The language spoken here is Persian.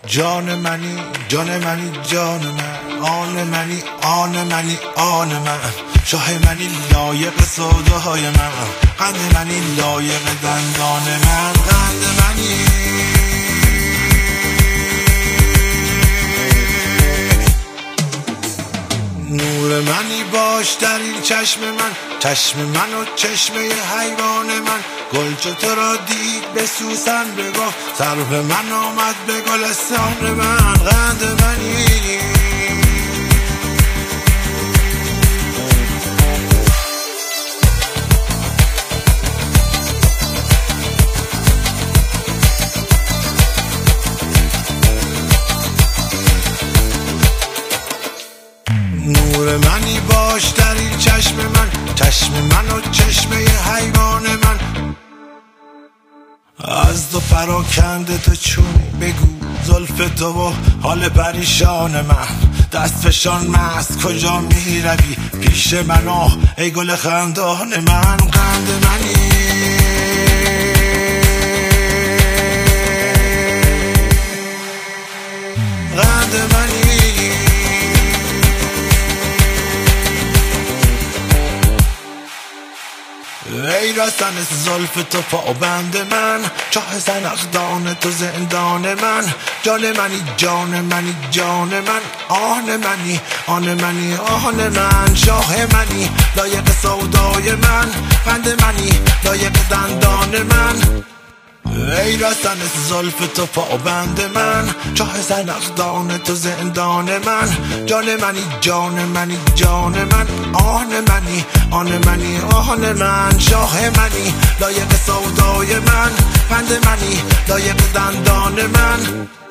جان منی جان منی جان من، آن منی آن منی آن من، شاه منی لایق سودای من، قند منی لایق دندان من، قند منی نور منی باش در این چشم من، چشم من و چشمه حیوان من، گل چو تو را دید به سوسن بگفت، سرو من آمد به گلستان من، قند منی نور منی باش در این چشم من، چشم من و چشمه حیوان من، از دو پراکنده تو چونی بگو زلف تو و حال پریشان من، دست فشان مست کجا می روی پیش من آه ای گل خندان من، قند منی قند منی ای رسن زلف تو پابند من، چاه زنخدان تو زندان من، جان منی جان منی جان من، آن منی آن منی آن من، شاه منی لایق سودای من، قند منی لایق دندان من، ای رسن زلف تو پابند من، چاه زنخدان تو زندان من، جان منی جان منی جان من، آن منی آن منی آن من، شاه منی لایق سودای من، قند منی لایق دندان من.